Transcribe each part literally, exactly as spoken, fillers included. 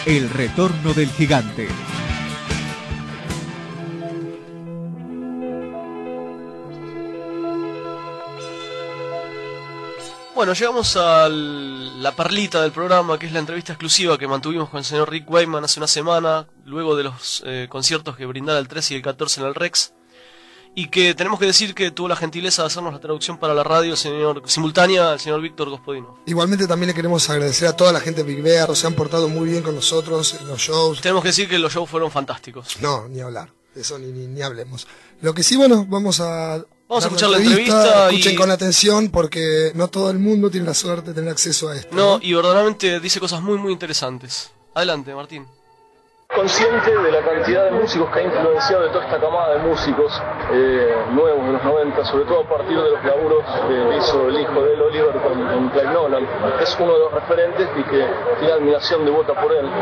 El retorno del gigante. Bueno, llegamos a la perlita del programa, que es la entrevista exclusiva que mantuvimos con el señor Rick Wakeman hace una semana, luego de los eh, conciertos que brindara el trece y el catorce en el Rex, y que tenemos que decir que tuvo la gentileza de hacernos la traducción para la radio señor, simultánea al señor Víctor Gospodino. Igualmente también le queremos agradecer a toda la gente de Big Bear, se han portado muy bien con nosotros en los shows. Tenemos que decir que los shows fueron fantásticos. No, ni hablar, de eso ni, ni, ni hablemos. Lo que sí, bueno, vamos a... Vamos a escuchar la entrevista, la entrevista escuchen y... con atención porque no todo el mundo tiene la suerte de tener acceso a esto. No, ¿no? Y verdaderamente dice cosas muy muy interesantes. Adelante, Martín. Consciente de la cantidad de músicos que ha influenciado de toda esta camada de músicos eh, nuevos de los noventa, sobre todo a partir de los laburos que hizo el hijo de él, Oliver, con, con Clive Nolan. Es uno de los referentes y que tiene admiración devota por él.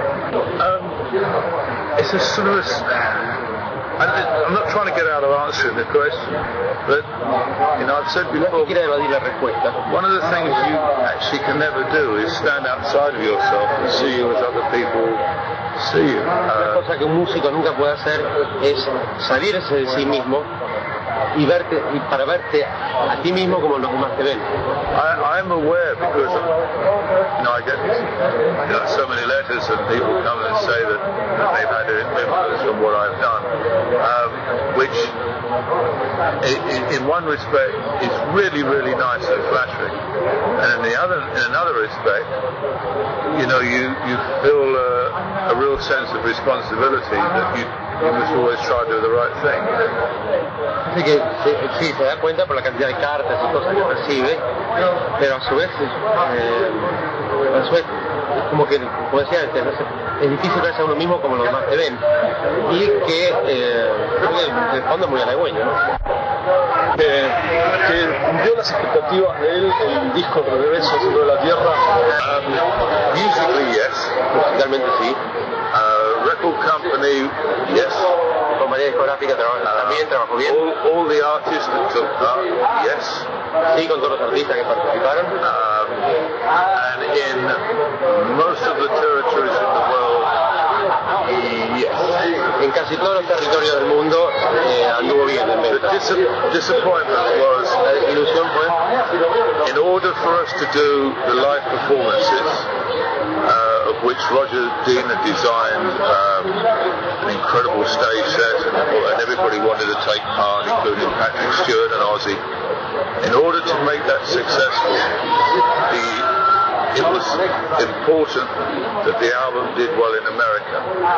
Um, it's a sort of a... I'm not trying to get out of answering the question, but you know, I've said before, one of the things you actually can never do is stand outside of yourself and see you as other people see you. Una cosa que un músico nunca puede hacer es salirse de sí mismo y verte y para verte a ti mismo como los demás te ven. I, I'm aware because you know I get you know, so many letters and people come and say that they've had an influence from what I've done, um, which in, in one respect is really really nice and flattering, and in the other in another respect, you know you you feel a, a real sense of responsibility that you you must always try to do the right thing. Así que sí, se da cuenta por la cantidad de cartas y cosas que recibe, pero a su vez, eh, a su vez como que, como decía antes, es difícil verse a uno mismo como los demás te ven, y que eh, en el fondo es muy halagüeño, ¿no? Eh, que cumplió las expectativas de él el disco de Regreso al Centro de la Tierra. Um, musically, yes. Musicalmente sí. Uh, record company, yes. Compañía discográfica trabaja, también trabajó bien. All, all the artists that took part, yes. Sí, con todos los artistas que participaron. Um, and in most of the territories in the world, yes. En casi todos los territorios del mundo eh, anduvo bien en venta. The dis disappointment was, la desilusión fue, in order for us to do the live performances, uh, of which Roger Dean had designed um, an incredible stage set, and, and everybody wanted to take part, including Patrick Stewart and Ozzy. In order to make that successful, the, it was important that the album did well in America.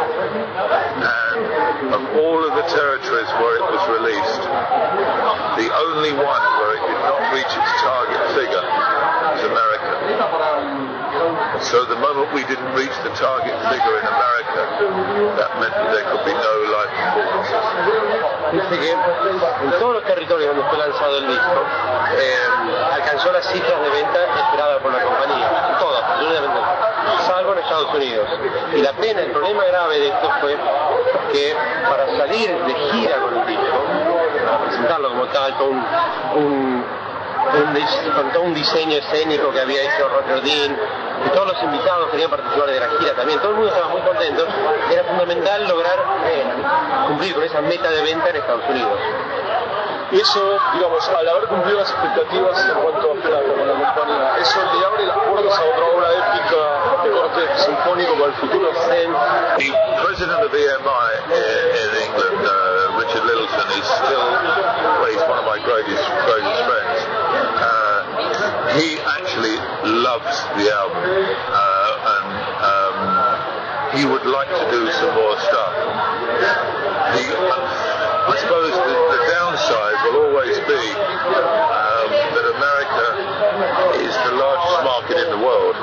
And of all of the territories where it was released, the only one where it did not reach its target figure was America. So the moment we didn't reach the target figure in America, that meant that there could be no live performances. Dice que en todos los territorios donde fue lanzado el disco, eh, alcanzó las cifras de venta esperadas por la compañía. Todas, absolutamente, salvo en Estados Unidos. Y la pena, el problema grave de esto fue que para salir de gira con el disco, para presentarlo como tal, con un, un Un, con todo un diseño escénico que había hecho Roger Dean, y todos los invitados querían participar de la gira también, todo el mundo estaba muy contento, era fundamental lograr eh, cumplir con esa meta de venta en Estados Unidos. Y eso, digamos, al haber cumplido las expectativas en cuanto a plata con la compañía, eso le abre las puertas a otra obra épica de corte sinfónico para el futuro. The president of E M I in England, uh, Richard Littleton, is still, well, he's one of my greatest, greatest friends. Uh, he actually loves the album, uh, and um, he would like to do some more stuff. The, uh, I suppose the, the downside will always be um, that America is the largest market in the world.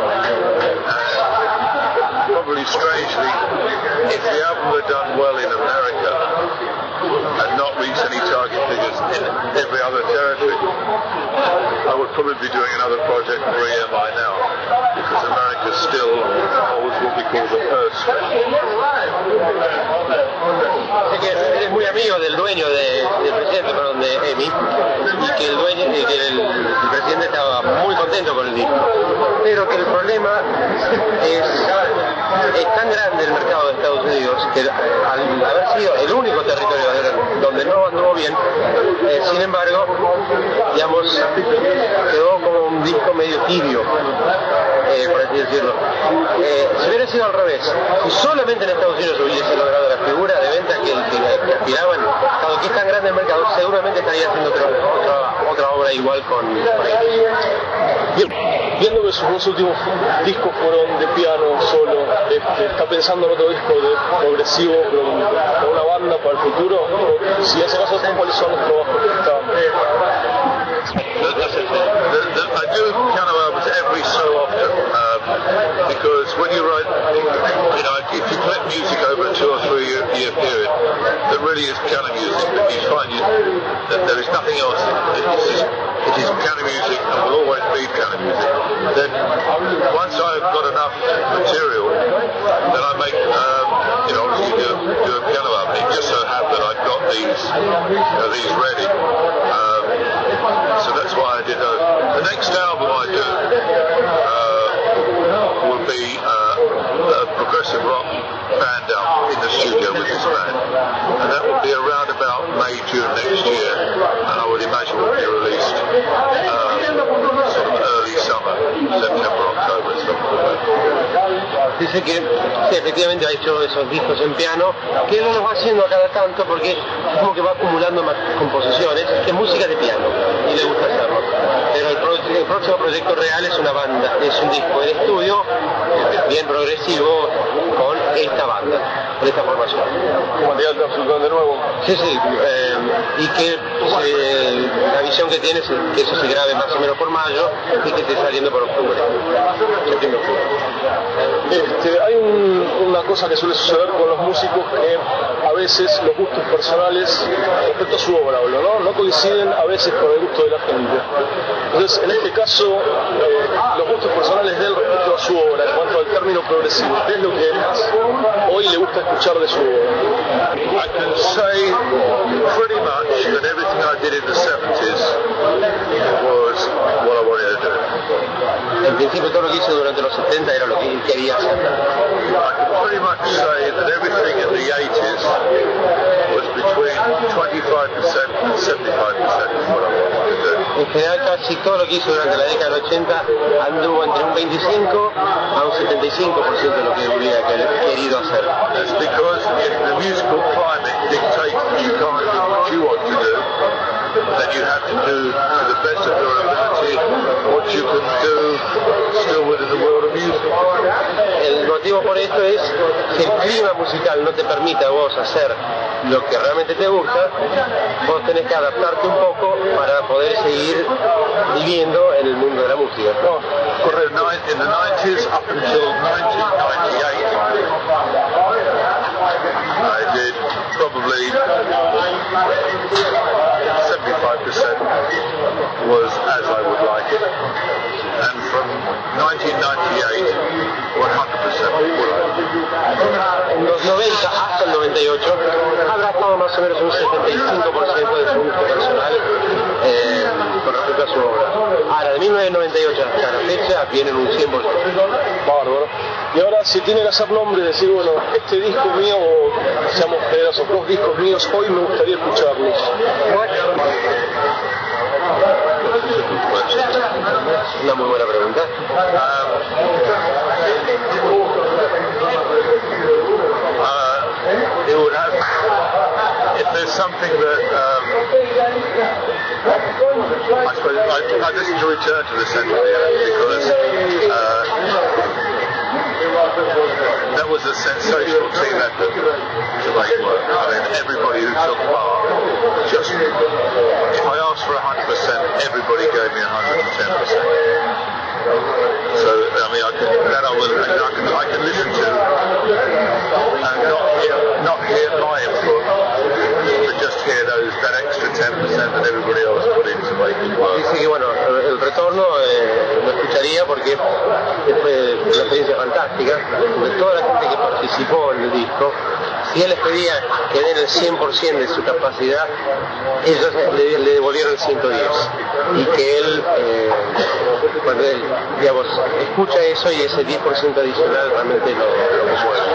And probably strangely, if the album had done well in America and not reached any target figures in every other territory, I would probably be doing another project for E M I now, because America still holds what we call the purse string. Así que eres muy amigo del dueño de, del presidente, perdón, de E M I, y que el dueño, y que el, el presidente estaba muy contento con el disco, pero que el problema es es tan grande el mercado de Estados Unidos que al haber sido el único territorio donde no anduvo bien, eh, sin embargo, digamos, quedó como un disco medio tibio, eh, por así decirlo. Eh, si hubiera sido al revés, si solamente en Estados Unidos hubiese logrado la figura de venta que, que, que aspiraban, dado que es tan grande el mercado, seguramente estaría haciendo otra, otra, otra obra igual con, con ellos. Bien, viendo que sus dos últimos discos fueron de piano solo, este, ¿está pensando en otro disco de progresivo con, con una banda para el futuro? Si en ese caso, ¿cuáles son los trabajos que están? I do piano albums every so often um, because when you write, you know, if you collect music over a two or three year, year period that really is piano music, that you find you, that there is nothing else, it is, it is piano music and will always be piano music, then once I've got enough material, then I make, um, you know, obviously do, do a piano album. It just so happened I've got these, you know, these ready. Um, so that's why I did those. The next album I do uh, will be uh, a progressive rock band album in the studio with this band, and that will be around about May, June next year, and I would imagine will be released uh, sort of early summer, September, October, something like that. Dice que sí, efectivamente ha hecho esos discos en piano, que él los va haciendo a cada tanto porque es como que va acumulando más composiciones, es música de piano y le gusta hacerlo. Pero el, pro, el próximo proyecto real es una banda, es un disco en estudio, bien progresivo, con esta banda, con esta formación. ¿Material absolutamente de nuevo? Sí, sí, eh, y que eh, la visión que tiene es que eso se grabe más o menos por mayo y que esté saliendo por octubre. Septiembre, octubre. Este, hay un, una cosa que suele suceder con los músicos que a veces los gustos personales respecto a su obra, ¿no? No coinciden a veces con el gusto de la gente. Entonces, en este caso, eh, los gustos personales de él respecto a su obra, en cuanto al término progresivo, ¿qué es lo que más hoy le gusta escuchar de su obra? I can say pretty much that everything I did in the seventies was what I wanted to do. En principio todo lo que hice durante los setenta era lo que él quería hacer. I can pretty much say that everything in the eighties was between twenty-five percent and seventy-five percent of what I wanted to do. En general casi todo lo que hice durante la década del ochenta anduvo entre un veinticinco a un setenta y cinco por ciento de lo que hubiera querido hacer. That's because if the musical climate dictates that you can't do what you want to do, then you have to do to the best of your ability what you can do still within the world of music. El motivo por esto es que el clima musical no te permite a vos hacer lo que realmente te gusta, vos tenés que adaptarte un poco para poder seguir viviendo en el mundo de la música. No, correct. In the nineties up until nineteen ninety-eight, I did probably seventy-five percent was as I would like it, and from nineteen ninety-eight, one hundred percent would I. En los noventa hasta el noventa y ocho habrá estado más o menos un setenta y cinco por ciento de su gusto personal eh, con respecto a su obra. Ahora, de mil novecientos noventa y ocho hasta la fecha vienen un cien por ciento. Bárbaro. Y ahora, si tiene que hacer nombre, decir, bueno, este disco mío, o seamos generosos, dos discos míos, hoy me gustaría escucharlos. Una muy buena pregunta. Um, uh, it would have, if there's something that um, I suppose I, I listen to Return to the Centre because uh, that was a sensational team effort to make work. I mean, everybody who took part, just if I asked for one hundred percent, everybody gave me one hundred ten percent. So, I mean, I can, that I, will, I, can, I can listen to and not hear, not hear my input, but just hear those, that extra ten percent that everybody else put into making it work. Dice que, bueno, el retorno eh, lo escucharía porque fue una experiencia fantástica, de toda la gente que participó en el disco, y él les pedía que den el cien por ciento de su capacidad, ellos le, le devolvieron el ciento diez. Y que él, eh, cuando él, digamos, escucha eso y ese diez por ciento adicional realmente lo, lo conmueve.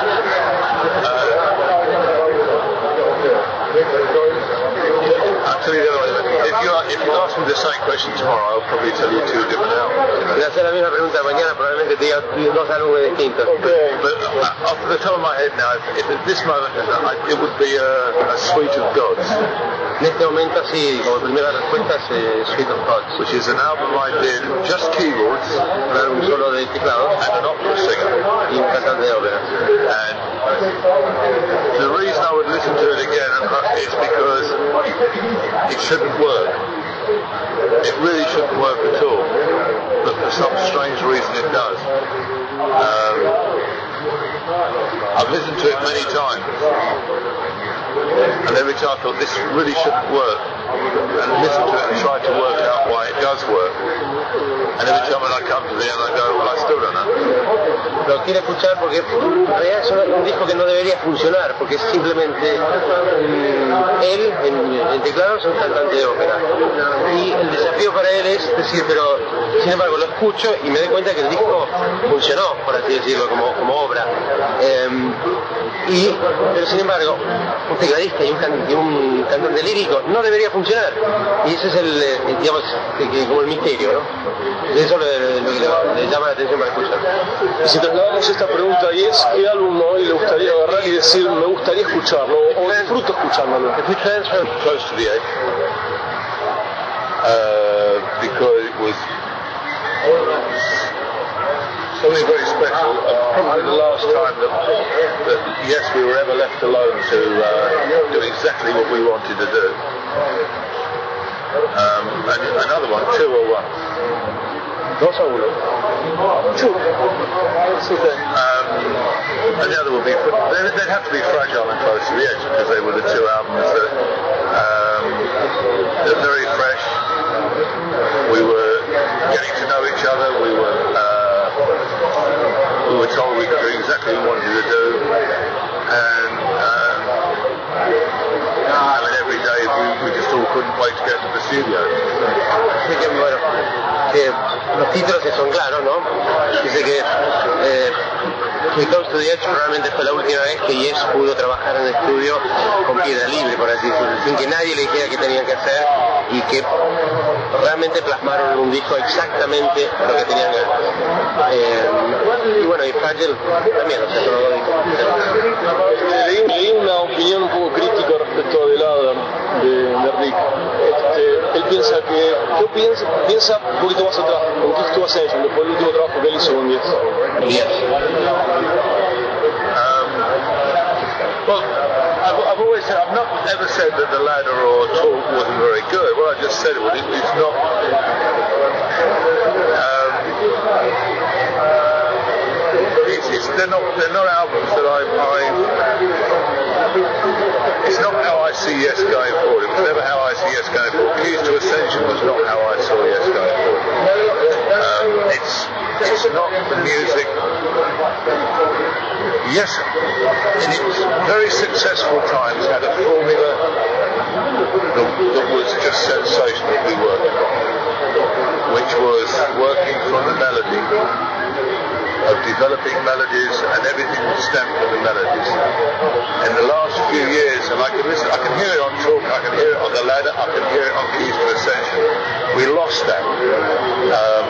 I'll tell you the other way. If you, if you ask me the same question tomorrow, I'll probably tell you two different albums. Si hacer la misma pregunta mañana, probablemente te diga dos álbumes distintos. But uh, off the top of my head now, if, if at this moment, I, it would be a, a Suite of Gods. En este momento, sí, como primera respuesta es eh, Suite of Gods, which is an album I did just keyboards, un álbum solo de teclados and an opera singer, y un cantante de ópera. and the reason I would listen to it again is because it shouldn't work. It really shouldn't work at all, but for some strange reason it does. Um, I've listened to it many times, and every time I thought this really shouldn't work, and listened to it and tried to work out why it does work, and every time when I come to the end I go, well, I still don't know. Lo quiero escuchar porque en realidad es un disco que no debería funcionar, porque es simplemente mmm, él en, en teclado es un cantante de ópera, y el desafío para él es decir, pero sin embargo lo escucho y me doy cuenta que el disco funcionó, por así decirlo, como, como obra, eh, y pero sin embargo un tecladista y un, can, y un cantante lírico no debería funcionar, y ese es el, eh, digamos, eh, como el misterio, ¿no? Eso es lo, lo que le, le llama la atención para escuchar. Y si trasladamos esta pregunta y es ¿qué álbum hoy le gustaría agarrar y decir me gustaría escucharlo o disfruto escuchándolo? If we transfer close to the edge, uh, because it was something very special, uh, probably the last time that, that yes, we were ever left alone to uh, do exactly what we wanted to do. Um, and another one, two or one. Dos a uno. Two. Um, and the other would be, they'd, they'd have to be Fragile and Close to the Edge because they were the two albums that um, they're very fresh. We were getting to know each other. We were uh, we were told we could do exactly what we wanted to do, and um, I mean every day we, we just all couldn't wait to get to the studio. Así que bueno, que los títulos son claros, ¿no? Dice que eh, que Close to the Edge realmente fue la última vez que Yes pudo trabajar en el estudio con piedra libre, por así decirlo, sin que nadie le dijera qué tenían que hacer, y que realmente plasmaron en un disco exactamente lo que tenían que hacer. Eh, y bueno, y Fragile también, o sea, son los dos discos. Leí, leí una opinión un poco crítica respecto de Adam, de, de Rick. Este, él piensa que, ¿qué piensa? Piensa un poquito más atrás, en Kiss to Ascension, después del último trabajo que él hizo con Yes. Yes. Um, well, I've, I've always said, I've not ever said that the ladder or talk wasn't very good. What I just said was it, it's not. Um, it's, it's, they're not. They're not albums that I. I it's not how I see Yes going forward. It was never how I see Yes going forward. Keys to Ascension was not how I saw Yes going forward. Um, it's it's not the music. Yes, in its very successful times had a formula that, that was just sensational to be working on, which was working from the melody, of developing melodies, and everything was stemmed from the melodies. In the last few years, and I can listen, I can hear it on Talk, I can hear it on The Ladder, I can hear it on Keys to Ascension. We lost that. Um,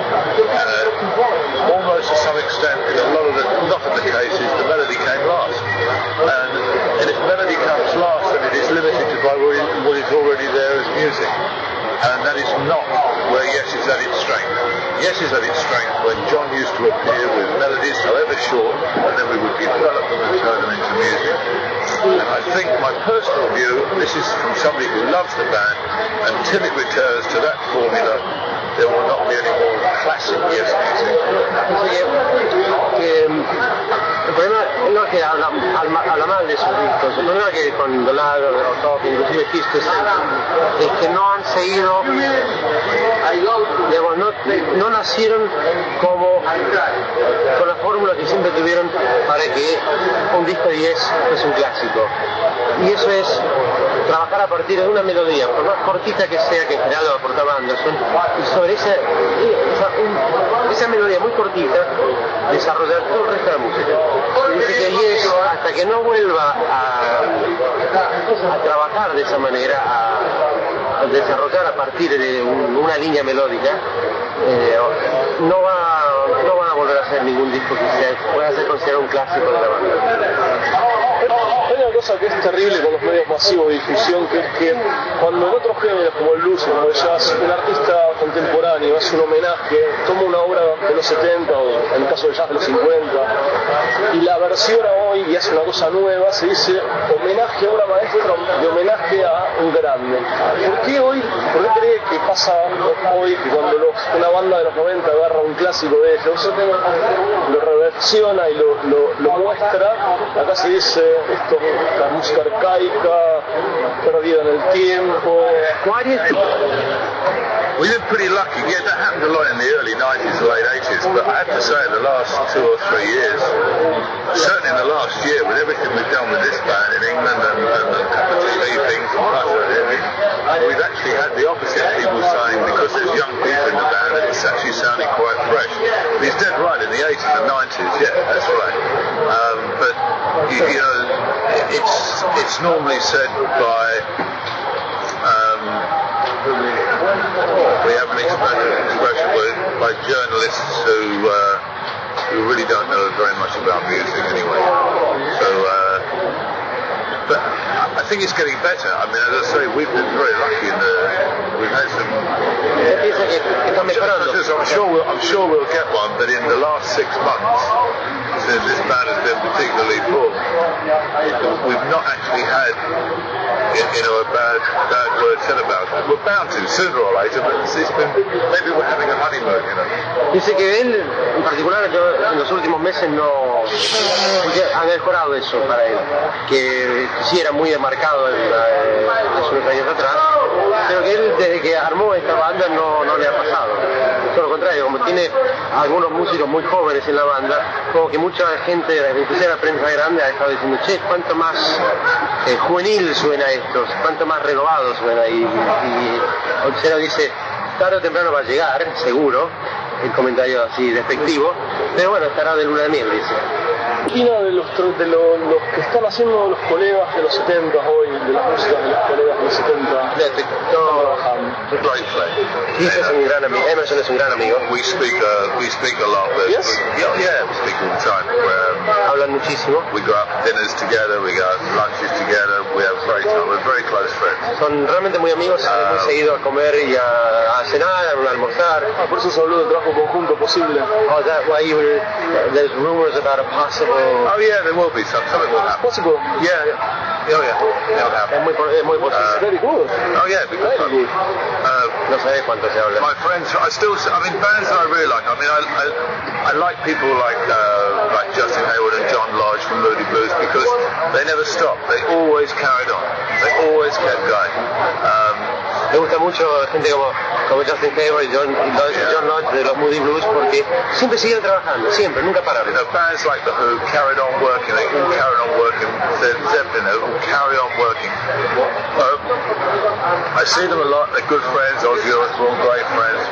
uh, almost to some extent, in a lot of the, not in the cases, the melody came last. And, and if melody comes last, then it is limited to by what is already there as music. And that is not where Yes is at its strength. Yes is at its strength when John used to appear with melodies, however short, and then we would develop them and turn them into music. And I think my personal view, this is from somebody who loves the band, until it returns to that formula, there will not be any more classic Yes music. Que, el problema no es que habla, habla, habla mal de esos discos, el problema es que con The Ladder, o Talk, inclusive Kiss to Ascension, es que no han seguido digamos, no, no nacieron como con la fórmula que siempre tuvieron para que un disco diez es un clásico. Y eso es trabajar a partir de una melodía, por más cortita que sea, que en general lo aportaba Anderson, y sobre esa, esa, un, esa melodía muy cortita desarrollar todo el resto de la música. Dice que Yes, hasta que no vuelva a, a trabajar de esa manera, a, a desarrollar a partir de un, una línea melódica, eh, no, va, no van a volver a hacer ningún disco que sea, pueda ser considerado un clásico de la banda. Hay una cosa que es terrible con los medios masivos de difusión, que es que cuando en otros géneros como el blues o como el jazz, un artista contemporáneo hace un homenaje, toma una obra de los setenta o en el caso del jazz de los cincuenta y la versiona hoy y hace una cosa nueva, se dice homenaje a obra maestra, de homenaje a un grande. ¿Por qué hoy, por qué cree que pasa hoy que cuando los, una banda de los noventa agarra un clásico de ellos, lo reversiona y lo, lo, lo muestra, acá se dice esto, la música arcaica, perdida en el tiempo? We've been pretty lucky. Yeah, that happened a lot in the early nineties and late eighties, but I have to say in the last two or three years, certainly in the last year, with everything we've done with this band in England and, and the couple of T V things and Russia, we've actually had the opposite, people saying, because there's young people in the band, that it's actually sounding quite fresh. And he's dead right, in the eighties and nineties, yeah, that's right. Um, but, you, you know, it's, it's normally said by... Um, we have mixed expression with by journalists who uh, who really don't know very much about music anyway. So, uh, but I think it's getting better. I mean, as I say, we've been very lucky in the we've had some. Just, I'm sure we'll, I'm sure we'll get one, but in the last six months, since this band has been particularly full, we've not actually had. You know, a bad, bad word said about it. We're bound to, sooner or later, but it's been, maybe we're having a honeymoon, you know. Dice que él, en particular, yo en los últimos meses no... ha mejorado eso para él, que sí era muy demarcado hace unos años atrás, pero que él, desde que armó esta banda, no, no le ha pasado. Todo lo contrario, como tiene algunos músicos muy jóvenes en la banda, como que mucha gente, inclusive la prensa grande, ha estado diciendo, che, cuánto más eh, juvenil suena esto, cuánto más renovado suena. Y, y, y Oxeno dice, tarde o temprano va a llegar, seguro, el comentario así despectivo, pero bueno, estará de luna de miel, dice. ¿Qué opina de los, de lo, los que están haciendo los colegas de los setenta hoy, de las músicas de los colegas de los setenta? Electric, no, Great play. Keith es un gran amigo, Emerson es un gran amigo. We speak, uh, we speak a lot. Yes? Yeah, yeah, we speak all the time. Um, Hablan muchísimo. we go out for dinners together, we go out for lunches together, we have great time. We're very close friends. Son realmente muy amigos, salen muy seguido a comer y a, a cenar, a almorzar. Ah, por eso se habló de trabajo conjunto posible. Oh, that why you were, there's rumors about a possible... Oh yeah, there will be some. Something will happen. Possible. Yeah, yeah. Oh yeah, it'll happen. Es muy, es muy posible. Uh, Very good. Oh yeah, because Very good. uh, No sabes cuánto se habla. my friends, I still, I mean, bands that I really like. I mean, I, I, I like people like uh, like Justin Hayward and John Lodge from Moody Blues because they never stopped. They always carried on. They always kept going. Um, Me gusta mucho gente como, como Justin Hayward y John, Lodge, John Lodge de los Moody Blues porque siempre siguen trabajando, siempre, nunca pararon. you know, bands like the Who carried on working. They all carried on working. Led Zeppelin, they all carry on working. Um, I see them a lot. They're good friends. Ozzy Osbourne, great friends.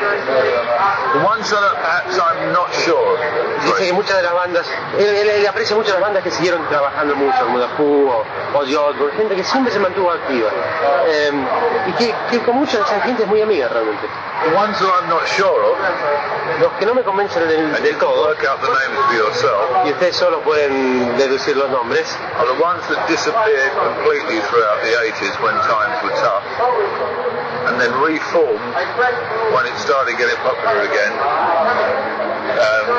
The ones that are, perhaps I'm not sure. Dice que muchas de las bandas, él, él, él aprecia mucho las bandas que siguieron trabajando mucho, como The Who o Ozzy Osbourne, gente que siempre se mantuvo activa. Eh, y que, que con mucha de esa gente es muy amiga realmente. The ones that I'm not sure of, Los que no me convencen del, and you del can todo, work out the names for yourself, y ustedes solo pueden deducir los nombres, are the ones that disappeared completely throughout the eighties when times were tough, and then reformed when it started getting popular again. Um,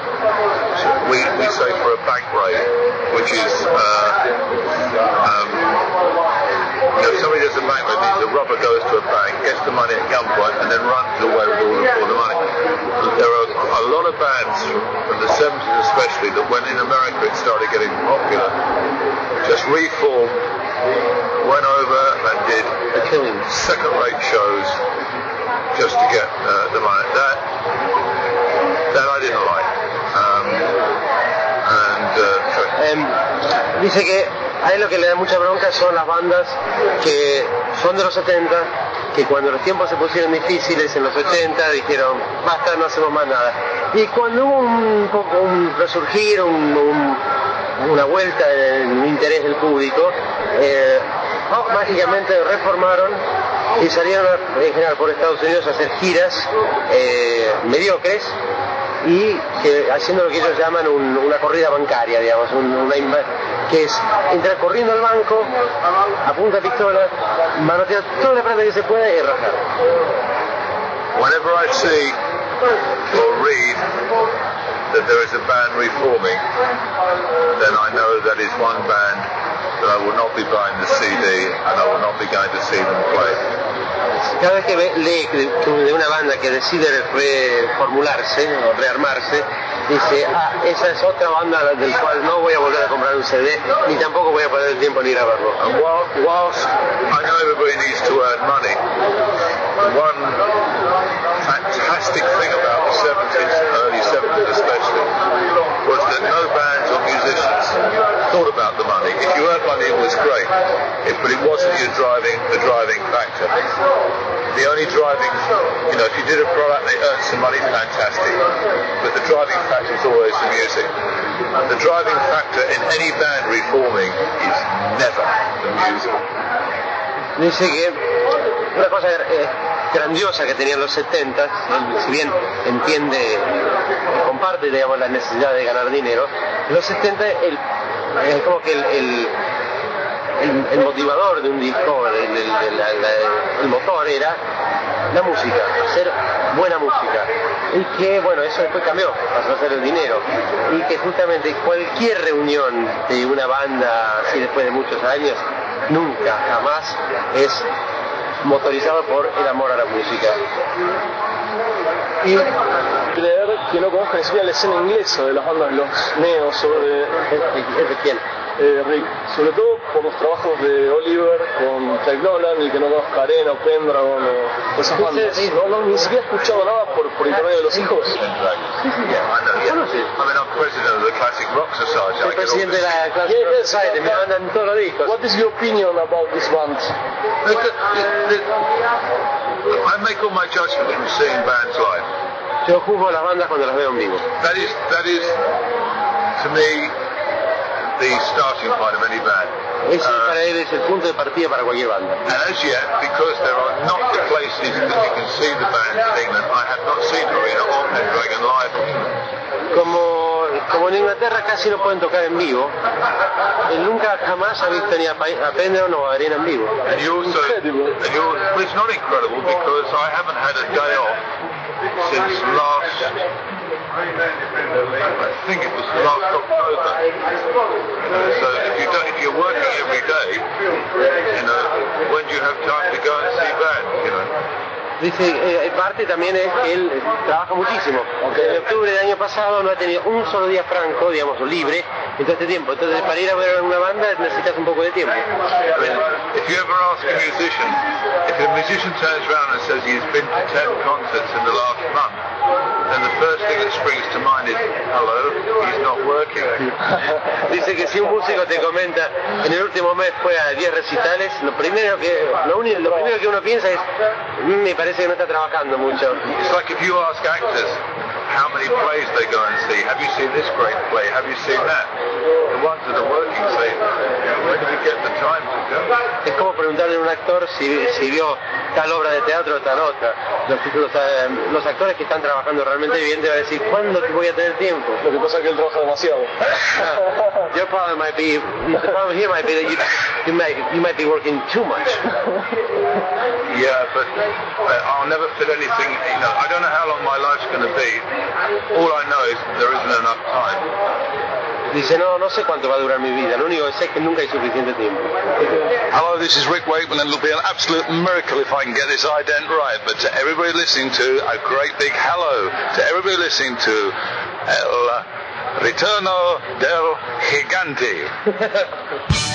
we, we say for a bank raid, which is uh, um, you know, somebody does a bank raid, means a robber goes to a bank, gets the money at gunpoint, and then runs away with all the, all the money. There are a lot of bands from the seventies especially that when in America it started getting popular, just reformed, went over and did second-rate shows just to get Dice que a él lo que le da mucha bronca son las bandas que son de los setenta, que cuando los tiempos se pusieron difíciles en los ochenta dijeron, basta, no hacemos más nada. Y cuando hubo un poco un resurgir, un, un, una vuelta en el interés del público, eh, oh, mágicamente reformaron y salieron a, en general por Estados Unidos a hacer giras eh, mediocres y que, haciendo lo que ellos llaman un, una corrida bancaria, digamos, un, una, que es entrar corriendo al banco, a punta de pistola, manotear toda la plata que se pueda y rajar. Whenever I see or read that there is a band reforming, then I know that is one band that I will not be buying the C D and I will not be going to see them play. Cada vez que ve, lee de una banda que decide reformularse o rearmarse, dice, ah, esa es otra banda del cual no voy a volver a comprar un C D, ni tampoco voy a perder el tiempo ni ir a verlo. And while, whilst I know everybody needs to earn money, one fantastic thing about the seventies, early seventies especially, was that no bands or musicians thought about the money. If you earned money, it was great, it, but it wasn't your driving, the driving factor. The only driving, you know, if you did a product they earned some money, fantastic, but the driving factor is always the music. The driving factor in any band reforming is never the music. Dice que una cosa eh, grandiosa que tenían los setenta, si bien entiende, comparte, digamos, la necesidad de ganar dinero, los setenta el, es como que el, el, el, el motivador de un disco, el, el, el, el, el motor era la música, hacer buena música, y que bueno, eso después cambió, pasó a ser el dinero, y que justamente cualquier reunión de una banda así después de muchos años nunca, jamás es motorizado por el amor a la música. Y creer que no conozco ni siquiera la escena inglesa de las bandas, los neos, sobre ¿Es de quién? eh, Rick, sobre todo por los trabajos de Oliver con Clive Nolan, y que no conozco Arena o Pendragon o esas bandas. No, no, ni siquiera he escuchado nada por, por intermedio de los hijos. Yeah, I know. Yeah. I mean, I'm president of the Classic Rock Society. Soy presidente de la Classic Rock Society, me mandan todos los discos. What is your opinion about this band? I make all my judgment from seeing bands live. Yo juzgo a las bandas cuando las veo en vivo. That is, that is, to me, the starting point of any band. Ese Uh, para él es el punto de partida para cualquier banda. and as yet, because there are not the places that you can see the bands in England, I have not seen Arena or Pendragon live. Como, como en Inglaterra casi no pueden tocar en vivo, él nunca jamás ha visto ni a, a Pendragon o a Arena en vivo. And you also, and you, well, it's not incredible because I haven't had a day off since last, I think it was last October. You know, so if you don't, if you're working every day, you know, when do you have time to go and see bands, you know? Dice, eh, parte también es que él eh, trabaja muchísimo. En octubre del año pasado no ha tenido un solo día franco, digamos, o libre, en todo este tiempo. Entonces, para ir a ver una banda necesitas un poco de tiempo. I mean, if you ever ask a musician, if a musician turns around and says he's been to ten concerts in the last month, then the first thing that springs to mind is, hello, he's not working. Dice que si un músico te comenta, en el último mes fue a diez recitales, lo primero que, lo único, lo primero que uno piensa es, "Mm, me parece que no está trabajando mucho." It's like if you ask actors how many plays they go and see, have you seen this great play, have you seen that? The ones that are working say, where do we get the time to go? Es como preguntarle a un actor si, si vio tal obra de teatro o tal otra. Los, los, eh, los actores que están trabajando realmente bien te van a decir, ¿cuándo voy a tener tiempo? Lo que pasa es que él trabaja demasiado. Your problem might be, the problem here might be that you, you, might, you might be working too much. Yeah, but uh, I'll never fit anything, you know, I don't know how long my life's going to be. All I know is there isn't enough time. Dice, no, no sé cuánto va a durar mi vida, lo único que sé es que nunca hay suficiente tiempo. Hello, this is Rick Wakeman, and it'll be an absolute miracle if I can get this ident right. But to everybody listening to, a great big hello to everybody listening to El Ritorno del Gigante.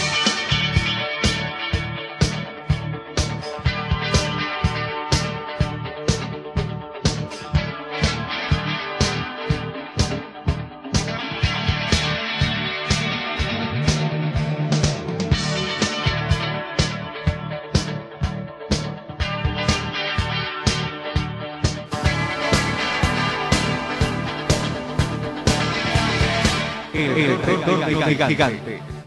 El retorno del gigante.